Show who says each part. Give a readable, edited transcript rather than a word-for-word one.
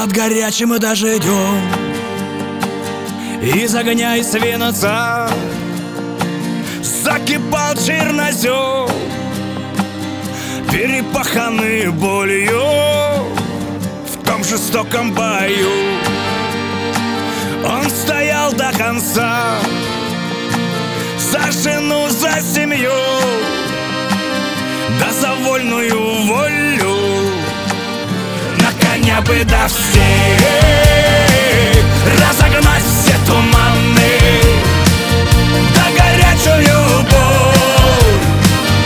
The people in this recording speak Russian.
Speaker 1: под горячим дождем. Из огня и свинца закипал чернозем, перепаханный болью в том жестоком бою. Он стоял до конца за жену, за семью, да за вольную волю. На коня бы до всех